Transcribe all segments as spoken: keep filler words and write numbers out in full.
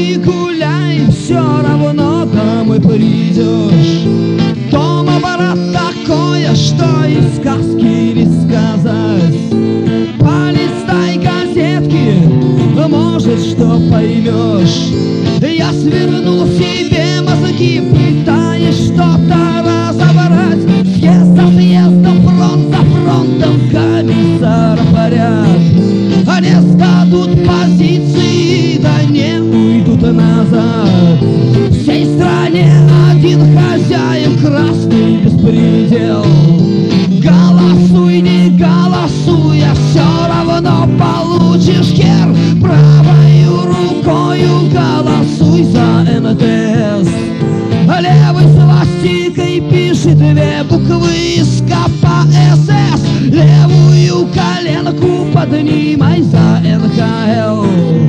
ни гуляй, все равно домой придешь. Дом аппарат такое, что и сказки не сказать. Полистай газетки, может, что поймешь. Я свернул себе мозги, пытаясь что-то разобрать. Съезд за съездом, фронт за фронтом, комиссар поряд. Они сдадут позиции, да не уйдут назад. В всей стране один хозяин, красный беспредел. Голосуй, не голосуй, а все равно получишь хер. Правою рукою голосуй за эн тэ эс. Левой свастикой пишет две буквы из ка пэ эс эс. Левую коленку поднимай за эн ка эл.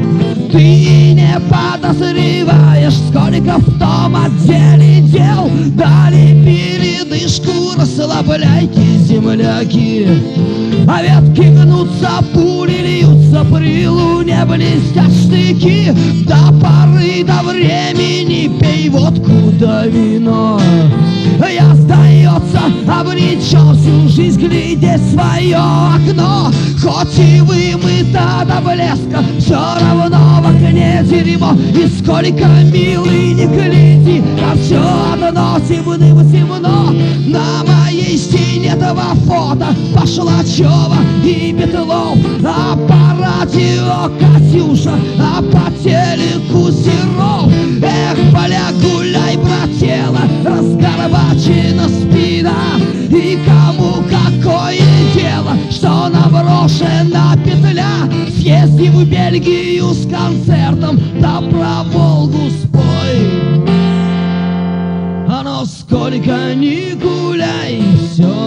Ты не подозреваешь, сколько в том отделе дел. Дали передышку, расслабляйте, земляки. А ветки гнутся, пули льются, при луне блестят штыки. До поры до времени пей водку да вино. Я, сдается, обречен всю жизнь глядеть в свое окно. Хоть и вымыто до блеска, все равно в окне дерьмо. И сколько, милый, не гляди, а все одно темно-темно. На моей стене два фото Пошлачева и Петлов. А по радио Катюша, а по телеку Серов. Эх, поля, гуляй, братела, разгорбачена спина. И кому какое дело, что наброшена петля. Съезди в Бельгию с концертом, да про Волгу спой. А но сколько ни гуляй, все